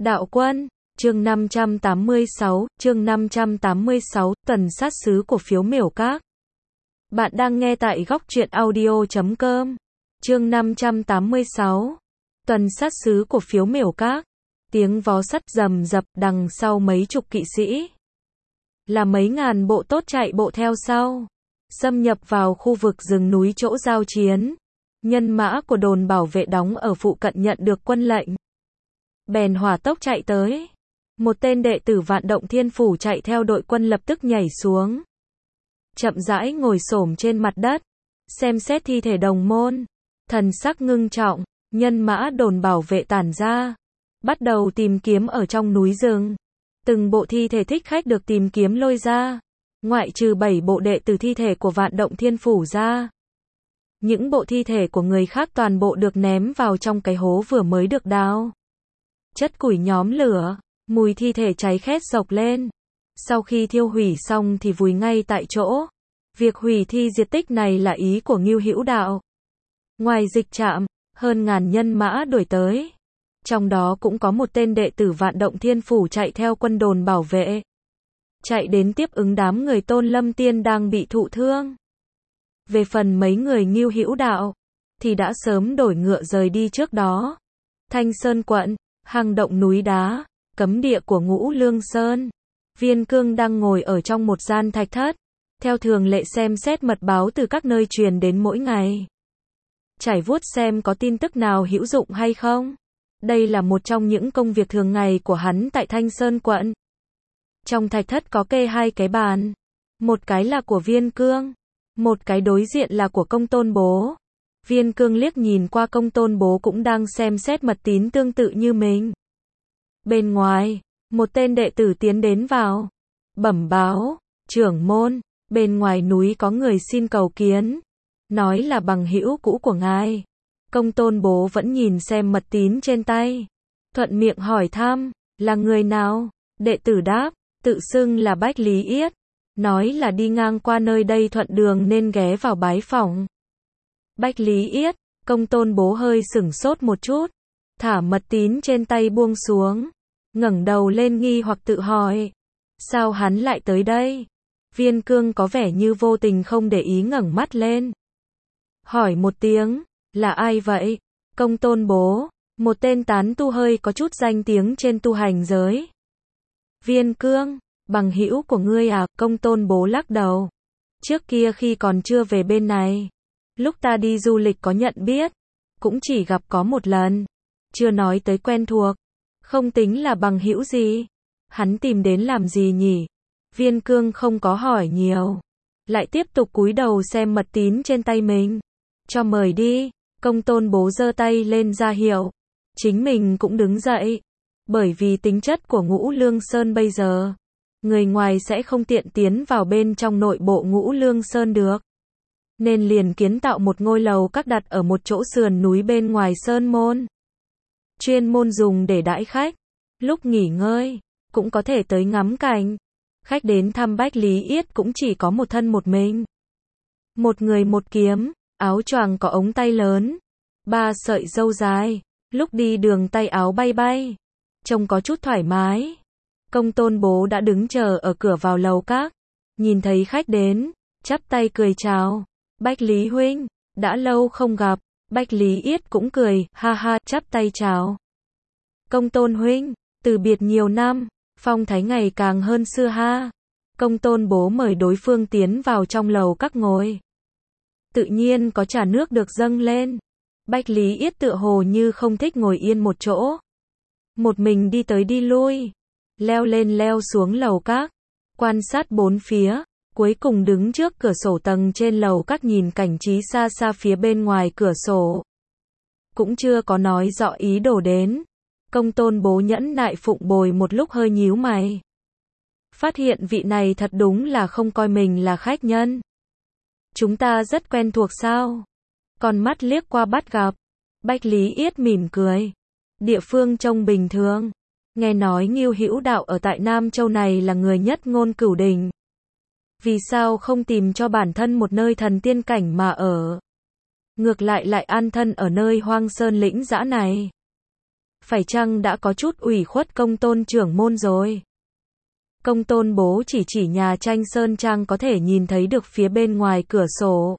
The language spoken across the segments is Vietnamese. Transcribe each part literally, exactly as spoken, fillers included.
Đạo quân, chương năm trăm tám mươi sáu, chương năm trăm tám mươi sáu, tuần sát sứ của phiếu miểu các. Bạn đang nghe tại góc truyện audio chấm com. Chương năm trăm tám mươi sáu. Tuần sát sứ của phiếu miểu các. Tiếng vó sắt rầm rập đằng sau mấy chục kỵ sĩ. Là mấy ngàn bộ tốt chạy bộ theo sau. Xâm nhập vào khu vực rừng núi chỗ giao chiến. Nhân mã của đồn bảo vệ đóng ở phụ cận nhận được quân lệnh. Bèn hỏa tốc chạy tới. Một tên đệ tử Vạn Động Thiên Phủ chạy theo đội quân lập tức nhảy xuống. Chậm rãi ngồi xổm trên mặt đất. Xem xét thi thể đồng môn. Thần sắc ngưng trọng. Nhân mã đồn bảo vệ tản ra. Bắt đầu tìm kiếm ở trong núi rừng. Từng bộ thi thể thích khách được tìm kiếm lôi ra. Ngoại trừ bảy bộ đệ tử thi thể của Vạn Động Thiên Phủ ra. Những bộ thi thể của người khác toàn bộ được ném vào trong cái hố vừa mới được đào. Chất củi nhóm lửa, mùi thi thể cháy khét dọc lên. Sau khi thiêu hủy xong thì vùi ngay tại chỗ. Việc hủy thi diệt tích này là ý của Ngưu Hữu Đạo. Ngoài dịch trạm, hơn ngàn nhân mã đuổi tới. Trong đó cũng có một tên đệ tử Vạn Động Thiên Phủ chạy theo quân đồn bảo vệ. Chạy đến tiếp ứng đám người Tôn Lâm Tiên đang bị thụ thương. Về phần mấy người Ngưu Hữu Đạo, thì đã sớm đổi ngựa rời đi trước đó. Thanh Sơn quận, hang động núi đá, cấm địa của Ngũ Lương Sơn. Viên Cương đang ngồi ở trong một gian thạch thất, theo thường lệ xem xét mật báo từ các nơi truyền đến mỗi ngày. Trải vuốt xem có tin tức nào hữu dụng hay không. Đây là một trong những công việc thường ngày của hắn tại Thanh Sơn quận. Trong thạch thất có kê hai cái bàn. Một cái là của Viên Cương. Một cái đối diện là của Công Tôn Bố. Viên Cương liếc nhìn qua Công Tôn Bố cũng đang xem xét mật tín tương tự như mình. Bên ngoài, một tên đệ tử tiến đến vào. Bẩm báo, trưởng môn, bên ngoài núi có người xin cầu kiến. Nói là bằng hữu cũ của ngài. Công Tôn Bố vẫn nhìn xem mật tín trên tay. Thuận miệng hỏi thăm, là người nào? Đệ tử đáp, tự xưng là Bách Lý Yết. Nói là đi ngang qua nơi đây thuận đường nên ghé vào bái phỏng. Bách Lý Yết, Công Tôn Bố hơi sửng sốt một chút. Thả mật tín trên tay buông xuống. Ngẩng đầu lên nghi hoặc tự hỏi. Sao hắn lại tới đây? Viên Cương có vẻ như vô tình không để ý ngẩng mắt lên. Hỏi một tiếng, là ai vậy? Công Tôn Bố, một tên tán tu hơi có chút danh tiếng trên tu hành giới. Viên Cương, bằng hữu của ngươi à? Công Tôn Bố lắc đầu. Trước kia khi còn chưa về bên này, lúc ta đi du lịch có nhận biết, cũng chỉ gặp có một lần, chưa nói tới quen thuộc, không tính là bằng hữu gì. Hắn tìm đến làm gì nhỉ? Viên Cương không có hỏi nhiều, lại tiếp tục cúi đầu xem mật tín trên tay mình. Cho mời đi. Công Tôn Bố giơ tay lên ra hiệu. Chính mình cũng đứng dậy. Bởi vì tính chất của Ngũ Lương Sơn bây giờ, người ngoài sẽ không tiện tiến vào bên trong nội bộ Ngũ Lương Sơn được. Nên liền kiến tạo một ngôi lầu các đặt ở một chỗ sườn núi bên ngoài sơn môn. Chuyên môn dùng để đãi khách. Lúc nghỉ ngơi, cũng có thể tới ngắm cảnh. Khách đến thăm Bách Lý Yết cũng chỉ có một thân một mình. Một người một kiếm, áo choàng có ống tay lớn, ba sợi râu dài, lúc đi đường tay áo bay bay. Trông có chút thoải mái. Công Tôn Bố đã đứng chờ ở cửa vào lầu các. Nhìn thấy khách đến, chắp tay cười chào. Bách Lý huynh, đã lâu không gặp. Bách Lý Yết cũng cười, ha ha, chắp tay chào. Công Tôn huynh, từ biệt nhiều năm, phong thái ngày càng hơn xưa ha. Công Tôn Bố mời đối phương tiến vào trong lầu các ngồi. Tự nhiên có trà nước được dâng lên. Bách Lý Yết tựa hồ như không thích ngồi yên một chỗ. Một mình đi tới đi lui. Leo lên leo xuống lầu các. Quan sát bốn phía. Cuối cùng đứng trước cửa sổ tầng trên lầu các nhìn cảnh trí xa xa phía bên ngoài cửa sổ. Cũng chưa có nói rõ ý đồ đến. Công Tôn Bố nhẫn nại phụng bồi một lúc hơi nhíu mày. Phát hiện vị này thật đúng là không coi mình là khách nhân. Chúng ta rất quen thuộc sao? Con mắt liếc qua bắt gặp. Bách Lý Yết mỉm cười. Địa phương trông bình thường. Nghe nói Ngưu Hữu Đạo ở tại Nam Châu này là người nhất ngôn cửu đình. Vì sao không tìm cho bản thân một nơi thần tiên cảnh mà ở? Ngược lại lại an thân ở nơi hoang sơn lĩnh dã này. phải chăng đã có chút ủy khuất công tôn trưởng môn rồi? Công tôn bố chỉ chỉ nhà tranh sơn trang có thể nhìn thấy được phía bên ngoài cửa sổ.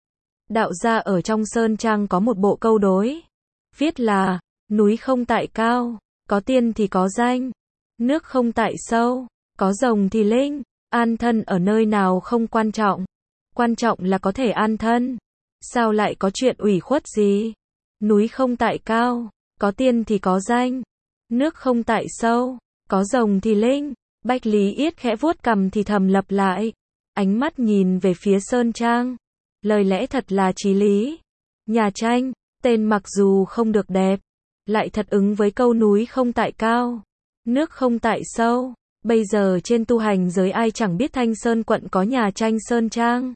Đạo gia ở trong sơn trang có một bộ câu đối. Viết là, núi không tại cao, có tiên thì có danh. Nước không tại sâu, có rồng thì linh. An thân ở nơi nào không quan trọng. Quan trọng là có thể an thân. Sao lại có chuyện ủy khuất gì? Núi không tại cao, có tiên thì có danh. Nước không tại sâu, có rồng thì linh. Bách Lý Yết khẽ vuốt cằm thì thầm lặp lại. Ánh mắt nhìn về phía sơn trang. Lời lẽ thật là chí lý. Nhà tranh, tên mặc dù không được đẹp, lại thật ứng với câu núi không tại cao, nước không tại sâu. Bây giờ trên tu hành giới ai chẳng biết Thanh Sơn quận có nhà tranh sơn trang.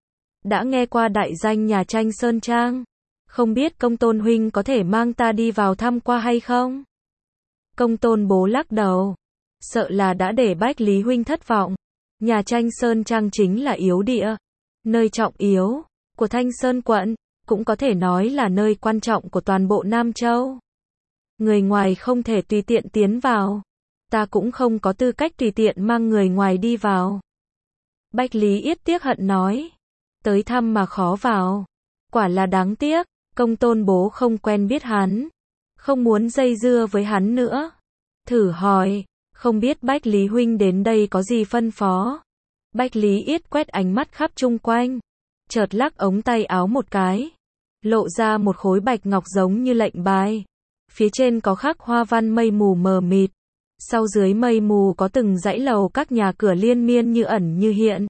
Đã nghe qua đại danh nhà tranh sơn trang. Không biết công tôn huynh có thể mang ta đi vào thăm qua hay không? Công tôn bố lắc đầu. Sợ là đã để Bách Lý huynh thất vọng. Nhà tranh sơn trang chính là yếu địa, nơi trọng yếu của Thanh Sơn quận, cũng có thể nói là nơi quan trọng của toàn bộ Nam Châu. Người ngoài không thể tùy tiện tiến vào. Ta cũng không có tư cách tùy tiện mang người ngoài đi vào. Bách Lý Yết tiếc hận nói. Tới thăm mà khó vào. Quả là đáng tiếc. Công tôn bố không quen biết hắn. Không muốn dây dưa với hắn nữa. Thử hỏi. Không biết Bách Lý huynh đến đây có gì phân phó. Bách Lý Yết quét ánh mắt khắp chung quanh. Chợt lắc ống tay áo một cái. Lộ ra một khối bạch ngọc giống như lệnh bài. Phía trên có khắc hoa văn mây mù mờ mịt. Sau dưới mây mù có từng dãy lầu các nhà cửa liên miên như ẩn như hiện.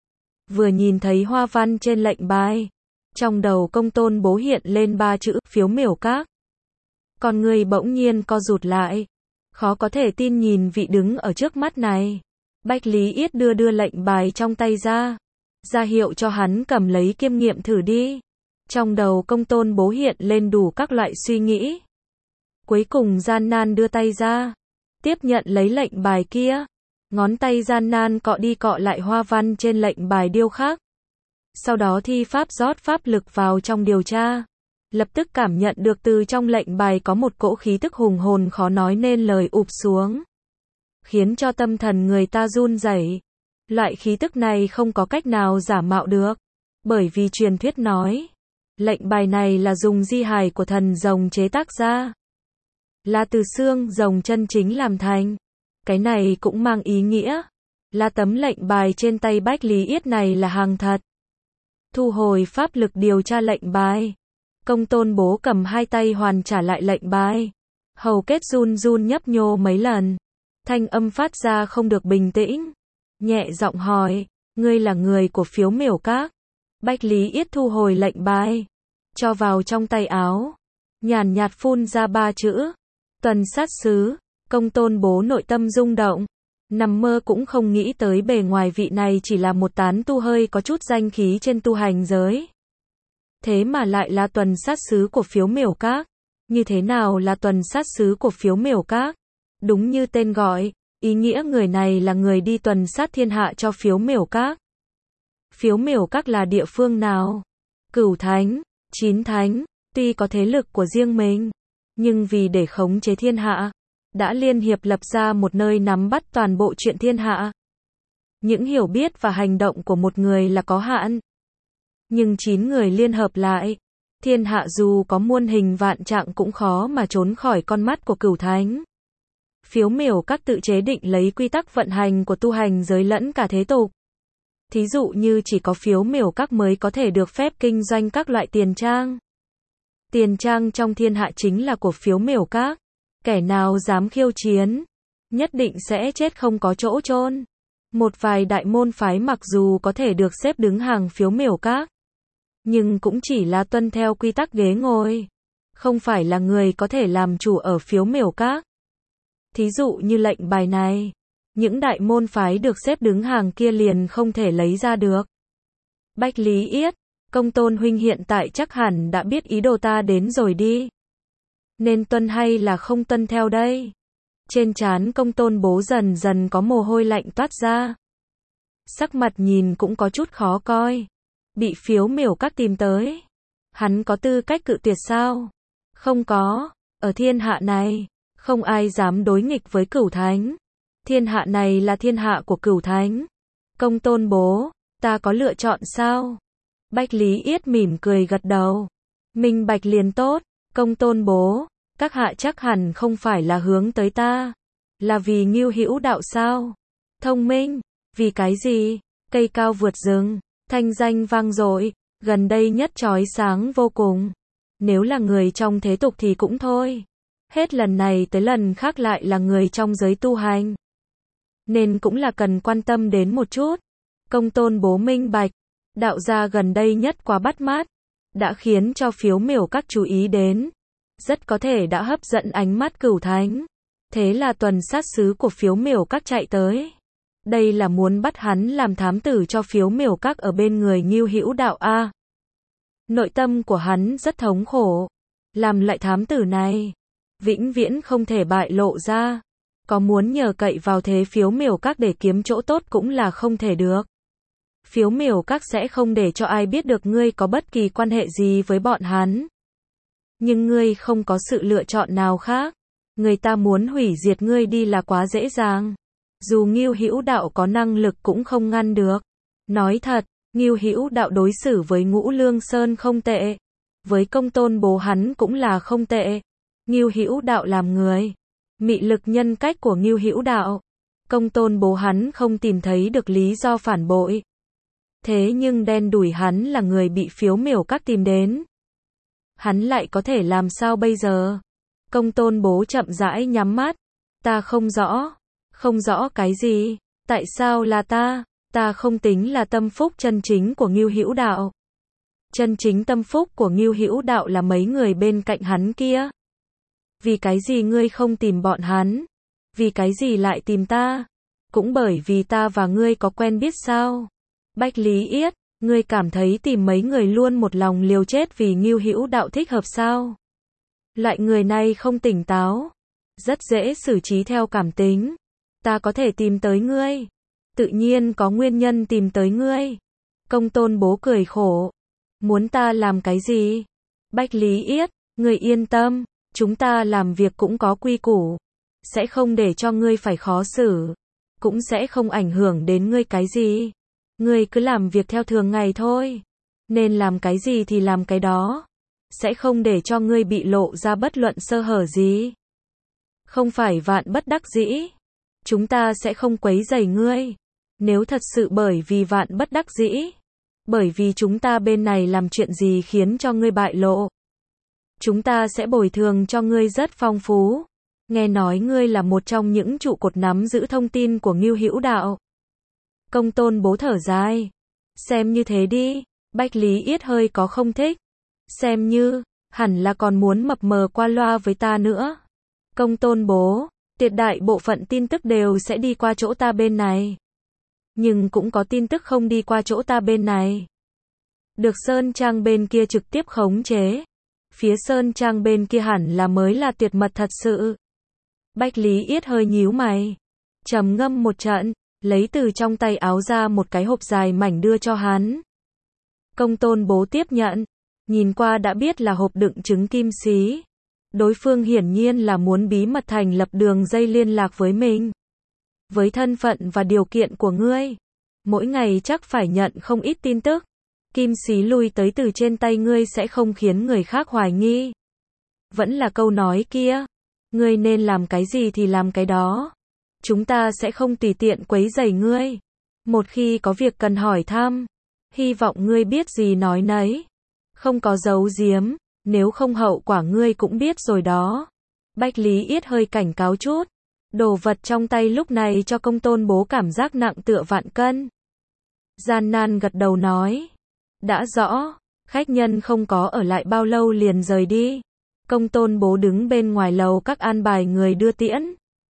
Vừa nhìn thấy hoa văn trên lệnh bài, trong đầu công tôn bố hiện lên ba chữ phiếu miểu các. Con người bỗng nhiên co rụt lại. Khó có thể tin nhìn vị đứng ở trước mắt này. Bách Lý Yết đưa đưa lệnh bài trong tay ra. Ra hiệu cho hắn cầm lấy kiêm nghiệm thử đi. Trong đầu công tôn bố hiện lên đủ các loại suy nghĩ. Cuối cùng gian nan đưa tay ra. Tiếp nhận lấy lệnh bài kia. Ngón tay gian nan cọ đi cọ lại hoa văn trên lệnh bài điêu khắc. Sau đó thi pháp rót pháp lực vào trong điều tra. Lập tức cảm nhận được từ trong lệnh bài có một cỗ khí tức hùng hồn khó nói nên lời ụp xuống. Khiến cho tâm thần người ta run rẩy. Loại khí tức này không có cách nào giả mạo được. Bởi vì truyền thuyết nói. Lệnh bài này là dùng di hài của thần rồng chế tác ra. Là từ xương rồng chân chính làm thành. Cái này cũng mang ý nghĩa. Là tấm lệnh bài trên tay Bách Lý Yết này là hàng thật. Thu hồi pháp lực điều tra lệnh bài. Công tôn bố cầm hai tay hoàn trả lại lệnh bài. Hầu kết run run nhấp nhô mấy lần. Thanh âm phát ra không được bình tĩnh. Nhẹ giọng hỏi. Ngươi là người của phiếu miểu các. Bách Lý Yết thu hồi lệnh bài. Cho vào trong tay áo. Nhàn nhạt phun ra ba chữ. Tuần sát sứ. Công tôn bố nội tâm rung động. Nằm mơ cũng không nghĩ tới bề ngoài vị này chỉ là một tán tu hơi có chút danh khí trên tu hành giới. Thế mà lại là tuần sát sứ của phiếu miểu các. Như thế nào là tuần sát sứ của phiếu miểu các? Đúng như tên gọi, ý nghĩa người này là người đi tuần sát thiên hạ cho phiếu miểu các. Phiếu miểu các là địa phương nào? Cửu Thánh, Chín Thánh, tuy có thế lực của riêng mình, nhưng vì để khống chế thiên hạ, đã liên hiệp lập ra một nơi nắm bắt toàn bộ chuyện thiên hạ. Những hiểu biết và hành động của một người là có hạn. Nhưng chín người liên hợp lại, thiên hạ dù có muôn hình vạn trạng cũng khó mà trốn khỏi con mắt của Cửu Thánh. Phiếu miểu các tự chế định lấy quy tắc vận hành của tu hành giới lẫn cả thế tục. Thí dụ như chỉ có phiếu miểu các mới có thể được phép kinh doanh các loại tiền trang. Tiền trang trong thiên hạ chính là của phiếu miểu các. Kẻ nào dám khiêu chiến, nhất định sẽ chết không có chỗ chôn. Một vài đại môn phái mặc dù có thể được xếp đứng hàng phiếu miểu các, nhưng cũng chỉ là tuân theo quy tắc ghế ngồi. Không phải là người có thể làm chủ ở phiếu miểu các. Thí dụ như lệnh bài này, những đại môn phái được xếp đứng hàng kia liền không thể lấy ra được. Bách Lý Yết, công tôn huynh hiện tại chắc hẳn đã biết ý đồ ta đến rồi đi. Nên tuân hay là không tuân theo đây? Trên trán công tôn bố dần dần có mồ hôi lạnh toát ra. Sắc mặt nhìn cũng có chút khó coi. Bị phiếu miểu các tìm tới. Hắn có tư cách cự tuyệt sao? Không có. Ở thiên hạ này, không ai dám đối nghịch với Cửu Thánh. Thiên hạ này là thiên hạ của Cửu Thánh. Công Tôn bố, ta có lựa chọn sao? Bách Lý Yết mỉm cười gật đầu. Minh bạch liền tốt, Công Tôn bố, các hạ chắc hẳn không phải là hướng tới ta. Là vì Ngưu Hữu Đạo sao? Thông minh, vì cái gì? Cây cao vượt rừng, thanh danh vang dội, gần đây nhất chói sáng vô cùng. Nếu là người trong thế tục thì cũng thôi. Hết lần này tới lần khác lại là người trong giới tu hành. Nên cũng là cần quan tâm đến một chút. Công Tôn bố minh bạch, đạo gia gần đây nhất quá bắt mắt, đã khiến cho Phiếu Miểu Các chú ý đến. Rất có thể đã hấp dẫn ánh mắt Cửu Thánh. Thế là tuần sát sứ của Phiếu Miểu Các chạy tới. Đây là muốn bắt hắn làm thám tử cho Phiếu Miểu Các ở bên người Ngưu Hữu Đạo a. Nội tâm của hắn rất thống khổ. Làm lại thám tử này, vĩnh viễn không thể bại lộ ra. Có muốn nhờ cậy vào thế Phiếu Miểu Các để kiếm chỗ tốt cũng là không thể được. Phiếu Miểu Các sẽ không để cho ai biết được ngươi có bất kỳ quan hệ gì với bọn hắn. Nhưng ngươi không có sự lựa chọn nào khác. Người ta muốn hủy diệt ngươi đi là quá dễ dàng. Dù Ngưu Hữu Đạo có năng lực cũng không ngăn được. Nói thật, Ngưu Hữu Đạo đối xử với Ngũ Lương Sơn không tệ. Với Công Tôn bố hắn cũng là không tệ. Ngưu Hữu Đạo làm người. Mị lực nhân cách của Ngưu Hữu Đạo. Công Tôn bố hắn không tìm thấy được lý do phản bội. Thế nhưng đen đủi hắn là người bị Phiếu Miểu Các tìm đến. Hắn lại có thể làm sao bây giờ? Công Tôn bố chậm rãi nhắm mắt. Ta không rõ. Không rõ cái gì? Tại sao là ta? Ta không tính là tâm phúc chân chính của Ngưu Hữu Đạo. Chân chính tâm phúc của Ngưu Hữu Đạo là mấy người bên cạnh hắn kia. Vì cái gì ngươi không tìm bọn hắn? Vì cái gì lại tìm ta? Cũng bởi vì ta và ngươi có quen biết sao? Bách Lý Yết, ngươi cảm thấy tìm mấy người luôn một lòng liều chết vì Ngưu Hữu Đạo thích hợp sao? Loại người này không tỉnh táo, rất dễ xử trí theo cảm tính. Ta có thể tìm tới ngươi, tự nhiên có nguyên nhân tìm tới ngươi. Công Tôn bố cười khổ. Muốn ta làm cái gì? Bách Lý Yết, ngươi yên tâm, chúng ta làm việc cũng có quy củ, sẽ không để cho ngươi phải khó xử, cũng sẽ không ảnh hưởng đến ngươi cái gì. Ngươi cứ làm việc theo thường ngày thôi, nên làm cái gì thì làm cái đó, sẽ không để cho ngươi bị lộ ra bất luận sơ hở gì. Không phải vạn bất đắc dĩ, chúng ta sẽ không quấy rầy ngươi. Nếu thật sự bởi vì vạn bất đắc dĩ, bởi vì chúng ta bên này làm chuyện gì khiến cho ngươi bại lộ, chúng ta sẽ bồi thường cho ngươi rất phong phú. Nghe nói ngươi là một trong những trụ cột nắm giữ thông tin của Ngưu Hữu Đạo. Công Tôn bố thở dài. Xem như thế đi. Bách Lý Yết hơi có không thích. Xem như, hẳn là còn muốn mập mờ qua loa với ta nữa. Công Tôn bố, tuyệt đại bộ phận tin tức đều sẽ đi qua chỗ ta bên này. Nhưng cũng có tin tức không đi qua chỗ ta bên này. Được Sơn Trang bên kia trực tiếp khống chế. Phía Sơn Trang bên kia hẳn là mới là tuyệt mật thật sự. Bách Lý Yết hơi nhíu mày. Trầm ngâm một trận, lấy từ trong tay áo ra một cái hộp dài mảnh đưa cho hắn. Công Tôn bố tiếp nhận. Nhìn qua đã biết là hộp đựng trứng kim xí. Đối phương hiển nhiên là muốn bí mật thành lập đường dây liên lạc với mình. Với thân phận và điều kiện của ngươi, mỗi ngày chắc phải nhận không ít tin tức. Kim xí lui tới từ trên tay ngươi sẽ không khiến người khác hoài nghi. Vẫn là câu nói kia, ngươi nên làm cái gì thì làm cái đó. Chúng ta sẽ không tùy tiện quấy rầy ngươi. Một khi có việc cần hỏi thăm, hy vọng ngươi biết gì nói nấy. Không có giấu giếm, nếu không hậu quả ngươi cũng biết rồi đó. Bách Lý Yết hơi cảnh cáo chút. Đồ vật trong tay lúc này cho Công Tôn bố cảm giác nặng tựa vạn cân. Gian nan gật đầu nói. Đã rõ, khách nhân không có ở lại bao lâu liền rời đi. Công Tôn bố đứng bên ngoài lầu các an bài người đưa tiễn.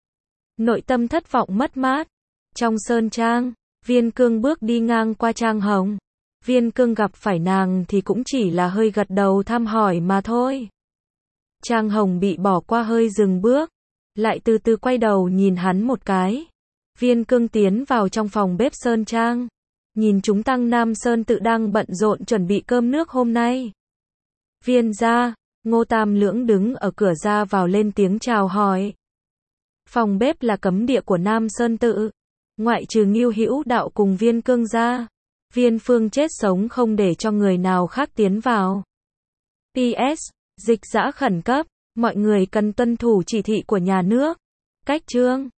Nội tâm thất vọng mất mát. Trong Sơn Trang, Viên Cương bước đi ngang qua Trang Hồng. Viên Cương gặp phải nàng thì cũng chỉ là hơi gật đầu thăm hỏi mà thôi. Trang Hồng bị bỏ qua hơi dừng bước, lại từ từ quay đầu nhìn hắn một cái. Viên Cương tiến vào trong phòng bếp Sơn Trang, nhìn chúng tăng Nam Sơn tự đang bận rộn chuẩn bị cơm nước hôm nay. Viên gia, Ngô Tam Lưỡng đứng ở cửa ra vào lên tiếng chào hỏi. Phòng bếp là cấm địa của Nam Sơn Tự. Ngoại trừ Ngưu Hữu Đạo cùng Viên Cương ra. Viên Phương chết sống không để cho người nào khác tiến vào. pê ét. Dịch giã khẩn cấp. Mọi người cần tuân thủ chỉ thị của nhà nước. Cách chương